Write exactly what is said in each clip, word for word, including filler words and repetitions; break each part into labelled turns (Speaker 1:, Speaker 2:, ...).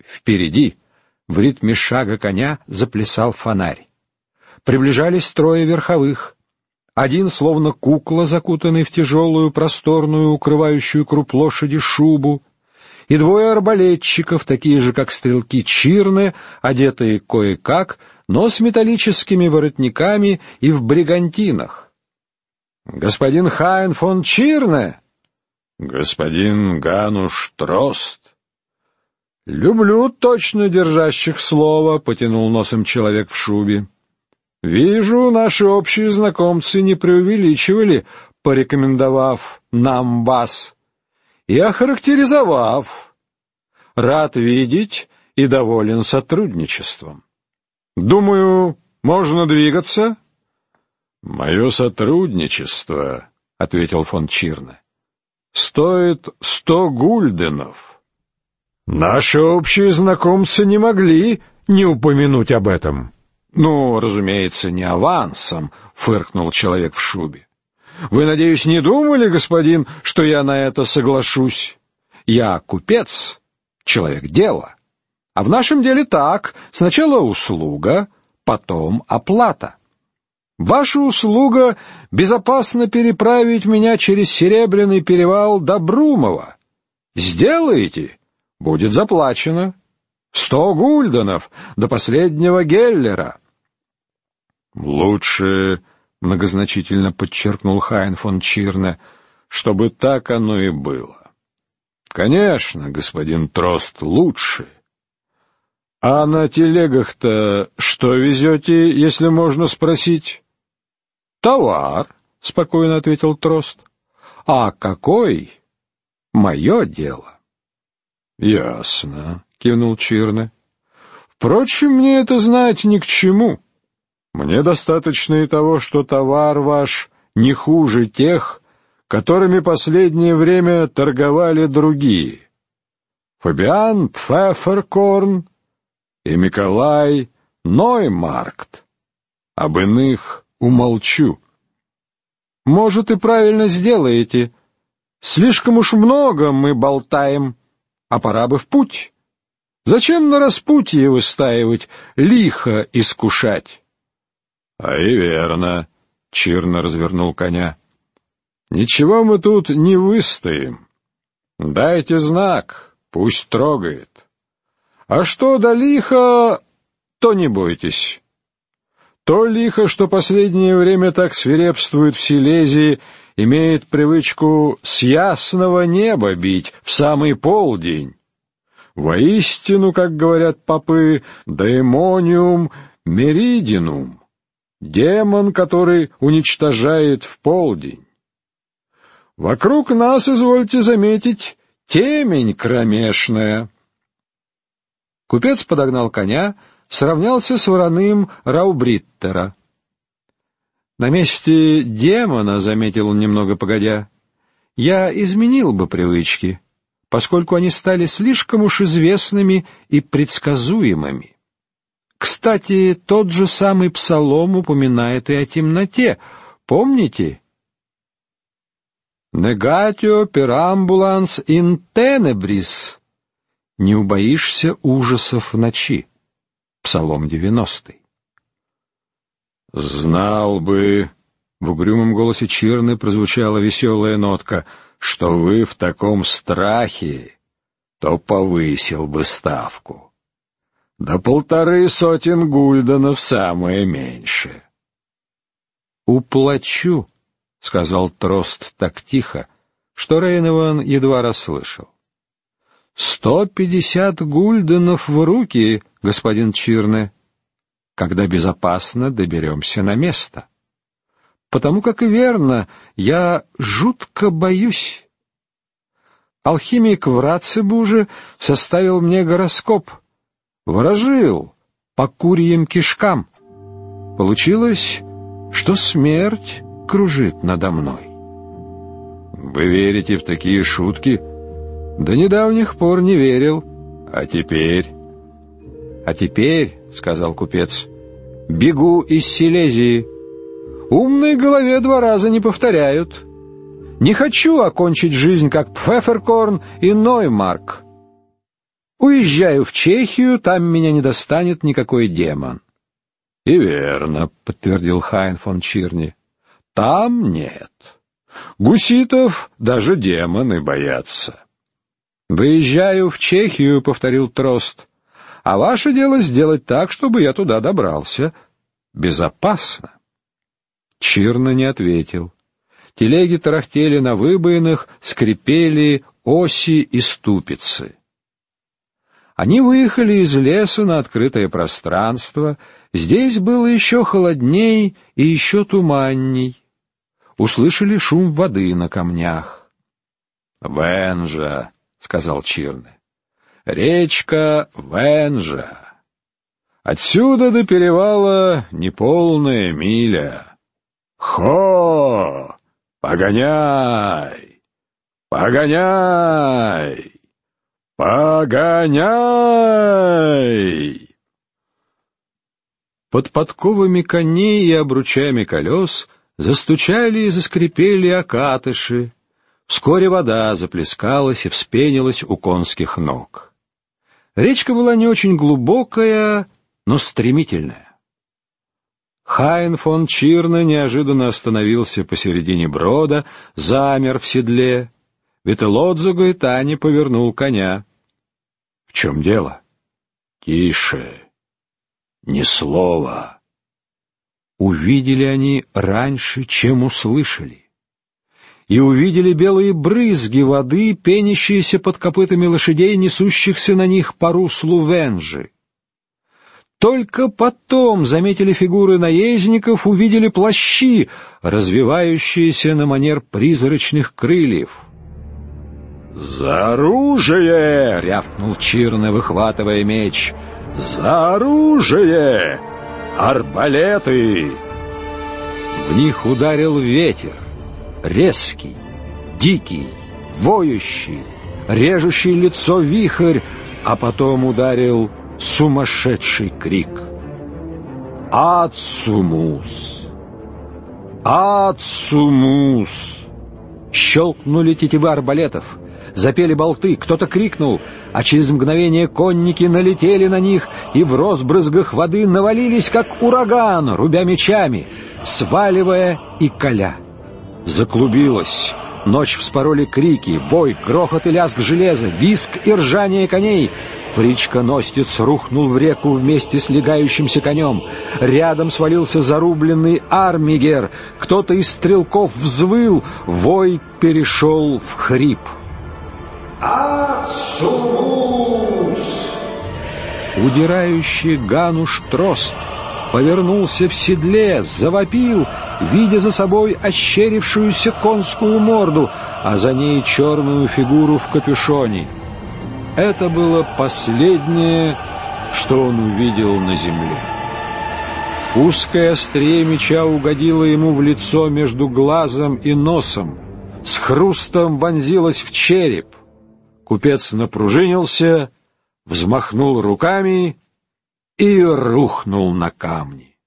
Speaker 1: Впереди, в ритме шага коня, заплясал фонарь. Приближались трое верховых. Один, словно кукла, закутанный в тяжелую, просторную, укрывающую круп лошади шубу, и двое арбалетчиков, такие же, как стрелки Чирне, одетые кое-как, но с металлическими воротниками и в бригантинах. «Господин Хайн фон Чирне!» «Господин Гануш Трост!» «Люблю точно держащих слово», — потянул носом человек в шубе. «Вижу, наши общие знакомцы не преувеличивали, порекомендовав нам вас и охарактеризовав. Рад видеть и доволен сотрудничеством. Думаю, можно двигаться?» «Мое сотрудничество», — ответил фон Чирне, — «стоит сто гульденов». «Наши общие знакомцы не могли не упомянуть об этом». «Ну, разумеется, не авансом», — фыркнул человек в шубе. «Вы, надеюсь, не думали, господин, что я на это соглашусь? Я купец, человек дела. А в нашем деле так: сначала услуга, потом оплата. Ваша услуга — безопасно переправить меня через Серебряный перевал до Брумова. Сделаете — будет заплачено. Сто гульденов до последнего геллера». «Лучше, — многозначительно подчеркнул Хайн фон Чирне, — чтобы так оно и было. Конечно, господин Трост, лучше. А на телегах-то что везете, если можно спросить?» «Товар», — спокойно ответил Трост. «А какой? Мое дело». «Ясно», — кивнул Чирне. «Впрочем, мне это знать ни к чему. Мне достаточно и того, что товар ваш не хуже тех, которыми последнее время торговали другие. Фабиан Пфефферкорн и Миколай Ноймаркт. Об иных умолчу». «Может, и правильно сделаете. Слишком уж много мы болтаем, а пора бы в путь. Зачем на распутье выстаивать, лихо искушать?» «А и верно», — Чирне развернул коня. «Ничего мы тут не выстоим. Дайте знак, пусть трогает. А что до лиха, то не бойтесь. То лихо, что последнее время так свирепствует в Силезии, имеет привычку с ясного неба бить в самый полдень. Воистину, как говорят попы, daemonium meridinum, демон, который уничтожает в полдень. Вокруг нас, извольте заметить, темень кромешная». Купец подогнал коня, сравнялся с вороным Раубриттера. «На месте демона, — заметил он немного погодя, — я изменил бы привычки, поскольку они стали слишком уж известными и предсказуемыми. Кстати, тот же самый псалом упоминает и о темноте. Помните? «Negatio perambulans in tenebris» — «Не убоишься ужасов ночи». Псалом девяностый. «Знал бы», — в угрюмом голосе Чирне прозвучала веселая нотка, — «что вы в таком страхе, то повысил бы ставку. До полторы сотен гульденов самое меньшее». «Уплачу», — сказал Трост так тихо, что Рейневан едва расслышал. «Сто пятьдесят гульденов в руки, господин Чирне, когда безопасно доберемся на место. Потому как и верно, я жутко боюсь. Алхимик в Рацебуже составил мне гороскоп, ворожил по курьим кишкам. Получилось, что смерть кружит надо мной». «Вы верите в такие шутки?» «До недавних пор не верил. А теперь?» «А теперь, — сказал купец, — бегу из Силезии. Умной голове два раза не повторяют. Не хочу окончить жизнь, как Пфефферкорн и Ноймарк.
Speaker 2: Уезжаю в Чехию, там меня не достанет никакой демон.
Speaker 1: — И верно, — подтвердил Хайн фон Чирни. — Там нет. Гуситов даже демоны боятся.
Speaker 2: — Выезжаю в Чехию, — повторил Трост. — А ваше дело сделать так, чтобы я туда добрался. Безопасно. Чирна не ответил. Телеги тарахтели на выбоинах, скрипели оси и ступицы. Они выехали из леса на открытое пространство. Здесь было еще холодней и еще туманней. Услышали шум воды на камнях. — Венжа, — сказал Чирне, — речка Венжа. Отсюда до перевала неполная миля. Хо! Погоняй! Погоняй! Погоняй! Под подковами коней и обручами колес застучали и заскрипели окатыши. Вскоре вода заплескалась и вспенилась у конских ног. Речка была не очень глубокая, но стремительная. Хайн фон Чирне неожиданно остановился посередине брода, замер в седле. Вителодзо Гаэтани повернул коня. — В чем дело? — Тише. Ни слова. Увидели они раньше, чем услышали. И увидели белые брызги воды, пенящиеся под копытами лошадей, несущихся на них по руслу Венжи. Только потом заметили фигуры наездников, увидели плащи, развивающиеся на манер призрачных крыльев. «За оружие!» — рявкнул Чирне, выхватывая меч. «За оружие! Арбалеты!» В них ударил ветер, резкий, дикий, воющий, режущий лицо вихрь, а потом ударил сумасшедший крик. «Ацумус! Ацумус!» Щелкнули тетивы арбалетов, запели болты, кто-то крикнул, а через мгновение конники налетели на них и в розбрызгах воды навалились, как ураган, рубя мечами, сваливая и коля. Заклубилось. Ночь вспороли крики, вой, грохот и лязг железа, визг и ржание коней. Фричка-ностец рухнул в реку вместе с легающимся конем. Рядом свалился зарубленный армигер. Кто-то из стрелков взвыл, вой перешел в хрип. «Ацумус!» Удирающий Гануш Трост повернулся в седле, завопил, видя за собой ощерившуюся конскую морду, а за ней черную фигуру в капюшоне. Это было последнее, что он увидел на земле. Узкое острие меча угодило ему в лицо между глазом и носом, с хрустом вонзилось в череп. Купец напружинился, взмахнул руками и рухнул на камни.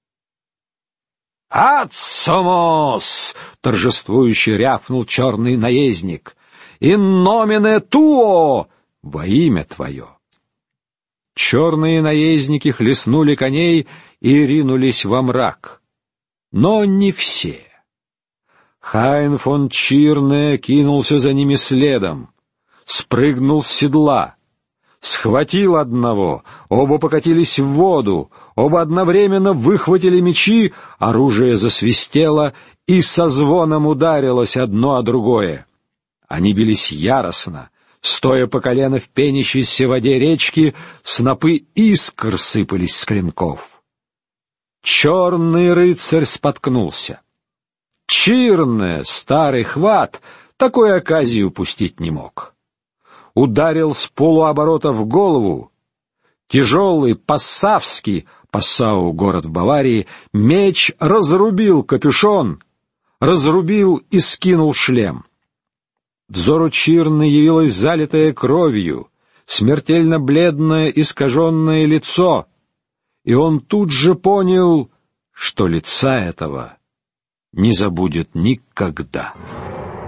Speaker 2: «Ацумос!» — торжествующе рявкнул черный наездник. «In nomine tuo!» — во имя твое. Черные наездники хлестнули коней и ринулись во мрак. Но не все. Хайн фон Чирне кинулся за ними следом, спрыгнул с седла, схватил одного, оба покатились в воду, оба одновременно выхватили мечи, оружие засвистело и со звоном ударилось одно о другое. Они бились яростно, стоя по колено в пенящейся воде речки, снопы искр сыпались с клинков. Черный рыцарь споткнулся. Чирне, старый хват, такой оказии упустить не мог. Ударил с полуоборота в голову. Тяжелый пассавский, Пассау — город в Баварии, меч разрубил капюшон, разрубил и скинул шлем. Взору Чирны явилось залитое кровью, смертельно бледное искаженное лицо, и он тут же понял, что лица этого не забудет никогда.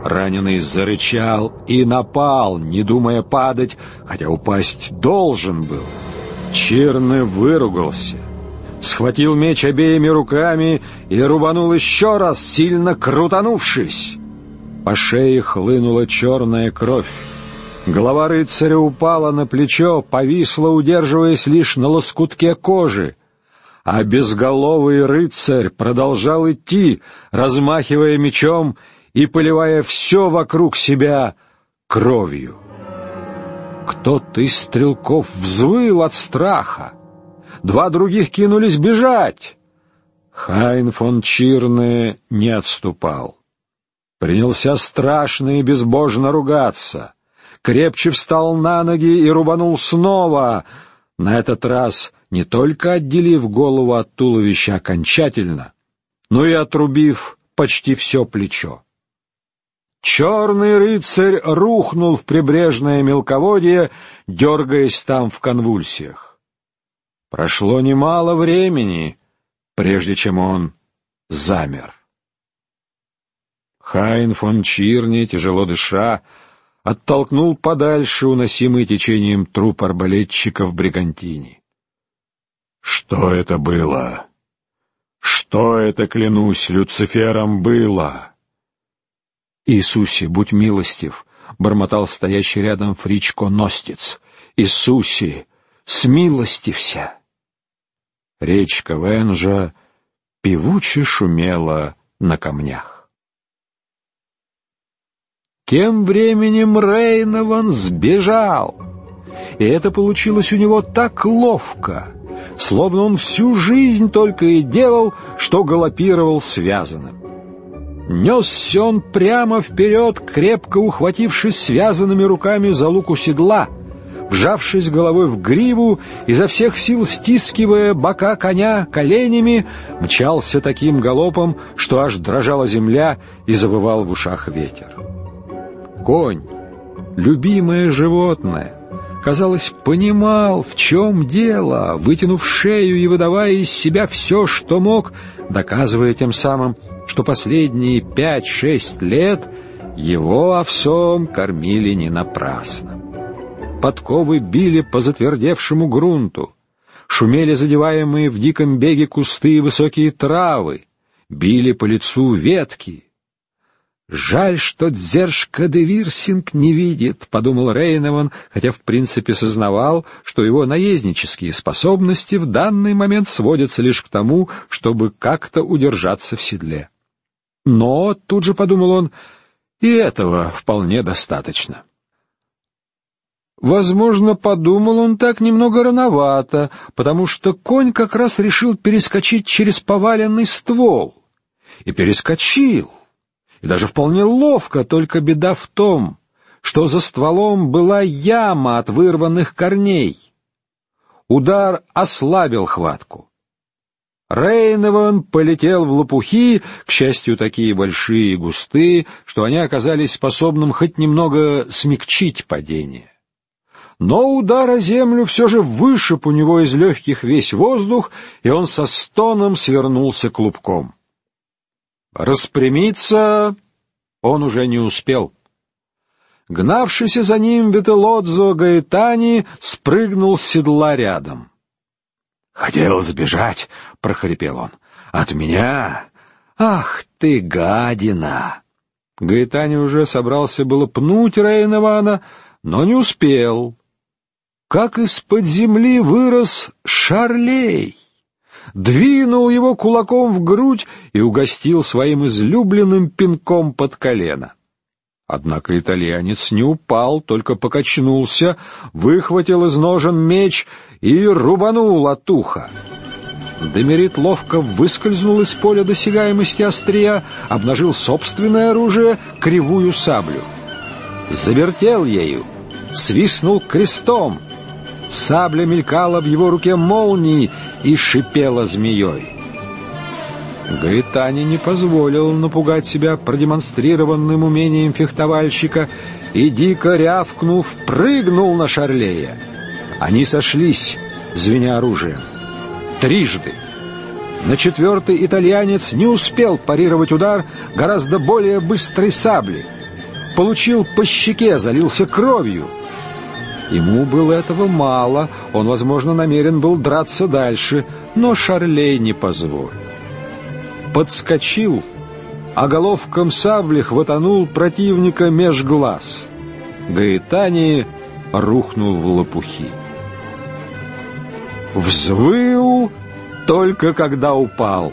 Speaker 2: Раненый зарычал и напал, не думая падать, хотя упасть должен был. Чирны выругался, схватил меч обеими руками и рубанул еще раз, сильно крутанувшись. По шее хлынула черная кровь. Голова рыцаря упала на плечо, повисла, удерживаясь лишь на лоскутке кожи. А безголовый рыцарь продолжал идти, размахивая мечом и поливая все вокруг себя кровью. Кто-то из стрелков взвыл от страха. Два других кинулись бежать. Хайн фон Чирне не отступал. Принялся страшно и безбожно ругаться. Крепче встал на ноги и рубанул снова, на этот раз не только отделив голову от туловища окончательно, но и отрубив почти все плечо. Черный рыцарь рухнул в прибрежное мелководье, дергаясь там в конвульсиях. Прошло немало времени, прежде чем он замер. Хайн фон Чирне, тяжело дыша, оттолкнул подальше уносимый течением труп арбалетчика в бригантине. Что это было? Что это, клянусь Люцифером, было? «Иисусе, будь милостив!» — бормотал стоящий рядом Фричко Ностиц. «Иисусе, смилостився!» Речка Венжа певуче шумела на камнях. Тем временем Рейнован сбежал, и это получилось у него так ловко, словно он всю жизнь только и делал, что галопировал связанным. Несся он прямо вперед, крепко ухватившись связанными руками за луку седла, вжавшись головой в гриву, изо всех сил стискивая бока коня коленями, мчался таким галопом, что аж дрожала земля и завывал в ушах ветер. Конь, любимое животное, казалось, понимал, в чем дело, вытянув шею и выдавая из себя все, что мог, доказывая тем самым, что последние пять-шесть лет его овсом кормили не напрасно. Подковы били по затвердевшему грунту, шумели задеваемые в диком беге кусты и высокие травы, били по лицу ветки. «Жаль, что Дзержка де Вирсинг не видит», — подумал Рейнован, хотя в принципе сознавал, что его наезднические способности в данный момент сводятся лишь к тому, чтобы как-то удержаться в седле. Но, тут же подумал он, и этого вполне достаточно. Возможно, подумал он так немного рановато, потому что конь как раз решил перескочить через поваленный ствол. И перескочил. И даже вполне ловко, только беда в том, что за стволом была яма от вырванных корней. Удар ослабил хватку. Рейнован полетел в лопухи, к счастью, такие большие и густые, что они оказались способным хоть немного смягчить падение. Но удар о землю все же вышиб у него из легких весь воздух, и он со стоном свернулся клубком. Распрямиться он уже не успел. Гнавшийся за ним Вителодзо Гаэтани спрыгнул с седла рядом. «Хотел сбежать», — прохрипел он, — «от меня? Ах ты, гадина!» Гаэтани уже собрался было пнуть Рейнована, но не успел. Как из-под земли вырос Шарлей, двинул его кулаком в грудь и угостил своим излюбленным пинком под колено. Однако итальянец не упал, только покачнулся, выхватил из ножен меч и рубанул от уха. Демерит ловко выскользнул из поля досягаемости острия, обнажил собственное оружие, кривую саблю. Завертел ею, свистнул крестом. Сабля мелькала в его руке молнией и шипела змеей. Гаэтани не позволил напугать себя продемонстрированным умением фехтовальщика и, дико рявкнув, прыгнул на Шарлея. Они сошлись, звеня оружием. Трижды. На четвертый итальянец не успел парировать удар гораздо более быстрой сабли. получил по щеке, залился кровью. Ему было этого мало, он, возможно, намерен был драться дальше, но Шарлей не позволил. Подскочил, а головком сабли хватанул противника меж глаз. Гаэтани рухнул в лопухи. Взвыл только когда упал.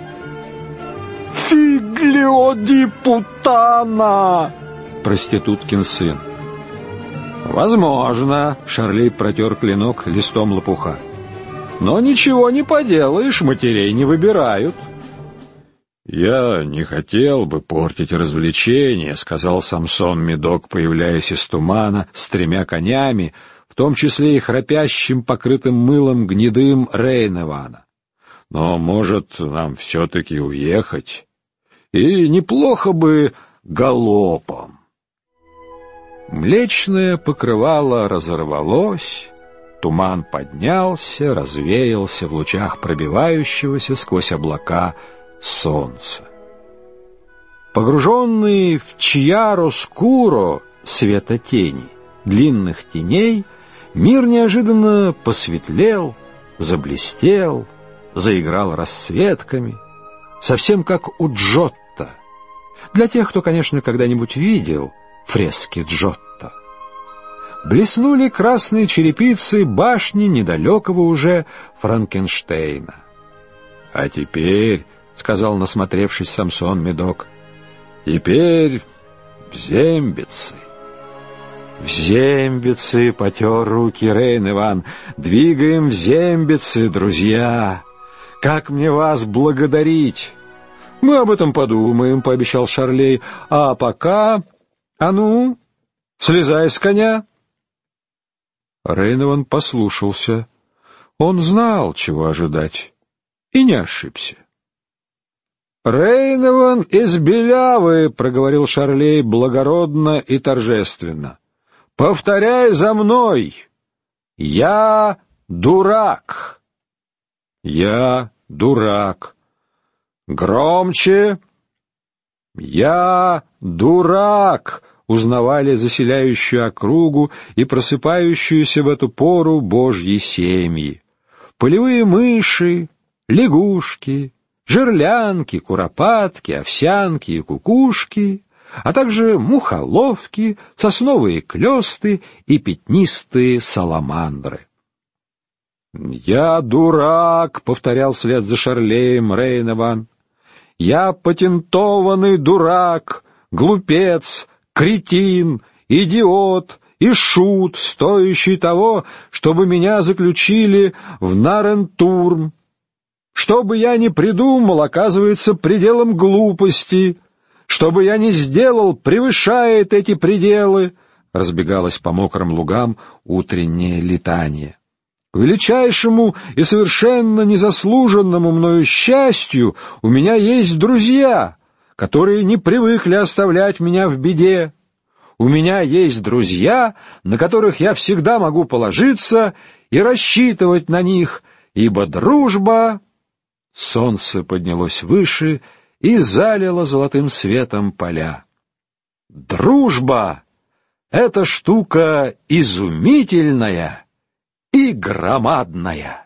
Speaker 2: «Фиглио ди путана!» проституткин сын. «Возможно», — Шарлей протер клинок листом лопуха. «Но ничего не поделаешь, матерей не выбирают». «Я не хотел бы портить развлечение», — сказал Самсон Медок, появляясь из тумана с тремя конями, в том числе и храпящим, покрытым мылом гнедым Рейневана. «Но, может, нам все-таки уехать? И неплохо бы галопом». Млечное покрывало разорвалось, туман поднялся, развеялся в лучах пробивающегося сквозь облака солнца. Погруженный в чьяро-скуро света тени, длинных теней, мир неожиданно посветлел, заблестел, заиграл расцветками, совсем как у Джотто. Для тех, кто, конечно, когда-нибудь видел фрески Джотто. Блеснули красные черепицы башни недалекого уже Франкенштейна. «А теперь, — сказал, насмотревшись Самсон Медок, — теперь в Зембицы». «В Зембицы!» — потер руки Рейн-Иван. «Двигаем в Зембицы, друзья! Как мне вас благодарить!» «Мы об этом подумаем», — пообещал Шарлей. «А пока... А ну, слезай с коня!» Рейн-Иван послушался. Он знал, чего ожидать, и не ошибся. «Рейн-Иван из Белявы!» — проговорил Шарлей благородно и торжественно. «Повторяй за мной! Я дурак!» «Я дурак!» «Громче!» «Я дурак!» — узнавали заселяющую округу и просыпающуюся в эту пору божьи семьи. Полевые мыши, лягушки, жерлянки, куропатки, овсянки и кукушки, а также мухоловки, сосновые клёсты и пятнистые саламандры. «Я дурак!» — повторял вслед за Шарлеем Рейн-Иван. «Я патентованный дурак, глупец, кретин, идиот и шут, стоящий того, чтобы меня заключили в Нарентурм. Что бы я ни придумал, оказывается пределом глупости. Что бы я ни сделал, превышает эти пределы», — разбегалось по мокрым лугам утреннее летание. «К величайшему и совершенно незаслуженному мною счастью у меня есть друзья, которые не привыкли оставлять меня в беде. У меня есть друзья, на которых я всегда могу положиться и рассчитывать на них, ибо дружба...» Солнце поднялось выше и залило золотым светом поля. «Дружба — это штука изумительная и громадная».